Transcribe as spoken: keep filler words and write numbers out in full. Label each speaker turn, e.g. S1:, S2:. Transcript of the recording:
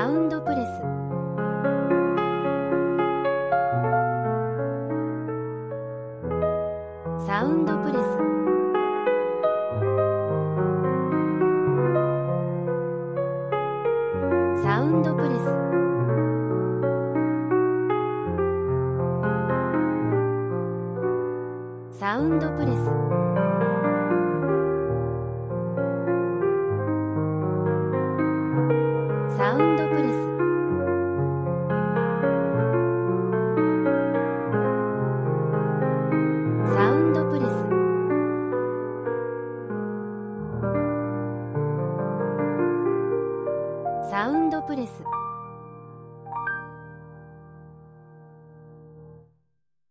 S1: サウンドプレス、サウンドプレス、サウンドプレス、サウンドプレス、サウンドプレス、サウンドプレス、サウンドプレス。